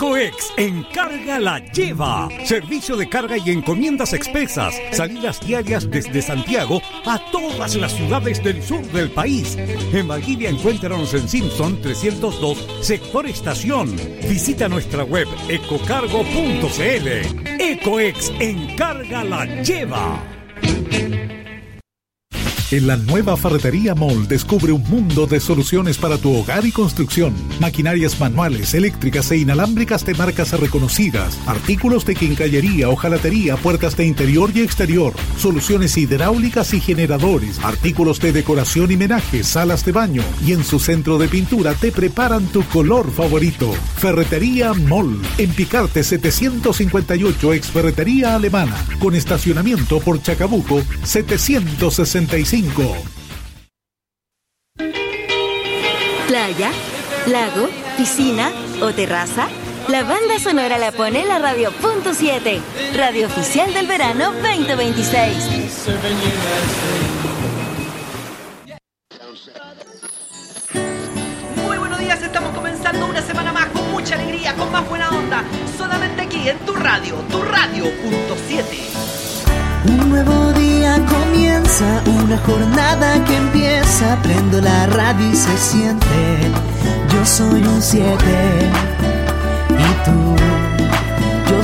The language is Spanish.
Ecoex Encarga la Lleva. Servicio de carga y encomiendas expresas. Salidas diarias desde Santiago a todas las ciudades del sur del país. En Valdivia encuéntranos en Simpson 302, sector estación. Visita nuestra web ecocargo.cl. Ecoex Encarga la Lleva. En la nueva Ferretería Mall descubre un mundo de soluciones para tu hogar y construcción. Maquinarias manuales, eléctricas e inalámbricas de marcas reconocidas. Artículos de quincallería, hojalatería, puertas de interior y exterior. Soluciones hidráulicas y generadores. Artículos de decoración y menaje, salas de baño. Y en su centro de pintura te preparan tu color favorito. Ferretería Mall. En Picarte 758, ex Ferretería Alemana. Con estacionamiento por Chacabuco 765. Playa, lago, piscina o terraza. La banda sonora la pone en la radio .7, radio oficial del verano 2026. Muy buenos días, estamos comenzando una semana más con mucha alegría, con más buena onda, solamente aquí en tu radio .7. Un nuevo día comienza, una jornada que empieza. Prendo la radio y se siente. Yo soy un 7 y tú